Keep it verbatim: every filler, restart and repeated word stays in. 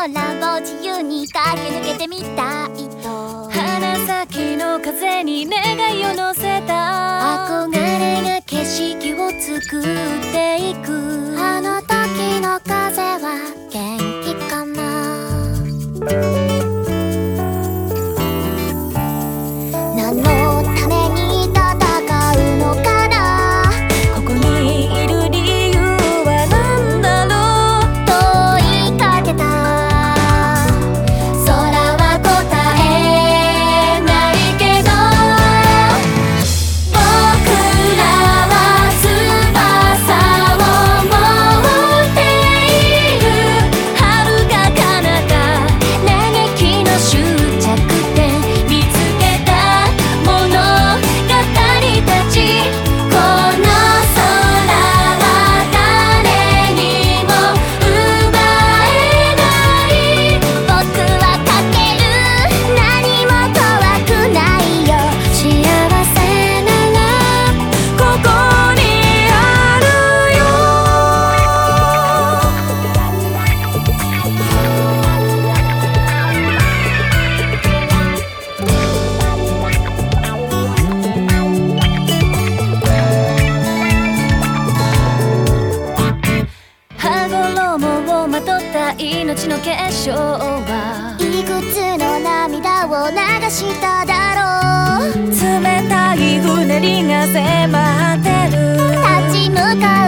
空を自由に駆け抜けてみたいと鼻先の風に願いを乗せた憧れが景色を作っていくあの時の風は元気かな何のために戦うのかなここにいる理由は何だろう問いかけた空は答えないけど僕らは翼を持っている遥か彼方嘆きの終着点見つけた物語たちこの空は誰にも奪えない僕はかける何も怖くないよ幸せならここにあるよ羽衣をまとった命の結晶はいくつの涙を流しただろう冷たいうねりが迫ってる立ち向か